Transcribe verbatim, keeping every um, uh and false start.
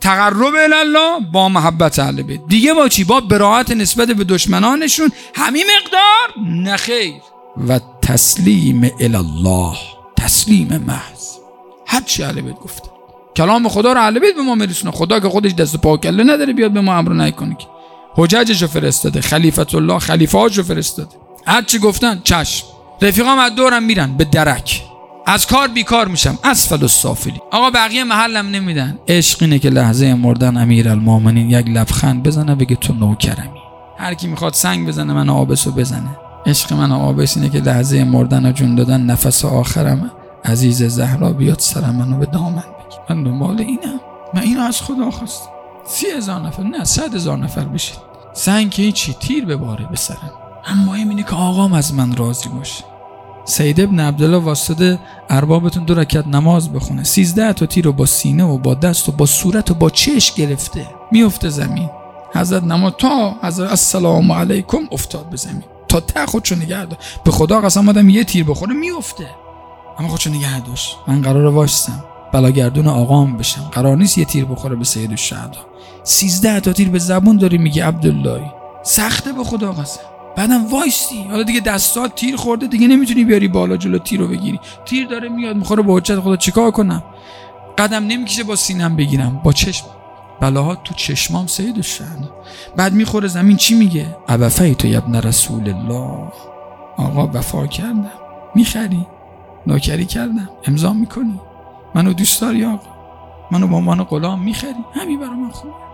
تقرب الله با محبت اهل بیت. دیگه با چی؟ با براءت نسبت به دشمنانشون همین مقدار؟ نه خیر. و تسلیم الله، تسلیم محض. هر چی اهل بیت گفته، کلام خدا رو اهل بیت به ما میرسونه. خدا که خودش دست و پا و کله نداره بیاد به ما امر نهی کنه که. حججشو فرستاده، خلیفت الله خلیفه‌هاشو فرستاده، هر چی گفتن چشم. رفیقام از دورم میرن به درک، از کار بیکار میشم، اسفل السافلی. آقا بقیه محلم نمیدن. عشق اینه که لحظه مردن امیرالمومنین یک لبخند بزنه بگه تو نوکرمی. هر کی میخواد سنگ بزنه من آبسو بزنه. عشق من آبس اینه که لحظه مردن و جون دادن نفس آخرم عزیز زهرا بیاد سر منو به دامن بگیر. من دنبال اینم. من اینو از خدا خواستم. سی هزار نفر نه صد هزار نفر بشید، سنگ که هیچی، تیر بباره به سرم. اما مهم اینه که آقام از من راضی باشه. سید ابن عبدالله واسطه اربابتون دو رکعت نماز بخونه، سیزده تا تیر رو با سینه و با دست و با صورت و با چشم گرفته میفته زمین. حضرت نماز تا حضرت السلام علیکم افتاد به زمین، تا ته خودشو نگه داشت. به خدا قسم آدم یه تیر بخوره میفته، اما خودشو نگه داشت. من قراره وایسم بلاگردون آقام بشم، قرار نیست یه تیر بخوره به سید الشهدا. سیزده تا تیر به زبون داری میگی عبدالله، سخته به خدا قسم. بعدم وایستی، حالا دیگه دستات تیر خورده دیگه نمیتونی بیاری بالا جلو تیر رو بگیری، تیر داره میاد میخوره به حجت خدا، چیکار کنم؟ قدم نمیکشه با سینم بگیرم، با چشم. بلاها تو چشمام سید الشهدا. بعد میخوره زمین چی میگه؟ ابفیت ابن رسول الله. آقا وفا کردم. میخری؟ نوکری کردم. امضا میکنی؟ منو دوست داری آقا؟ منو با عنوان غلام میخری؟ همین برای من خوبه.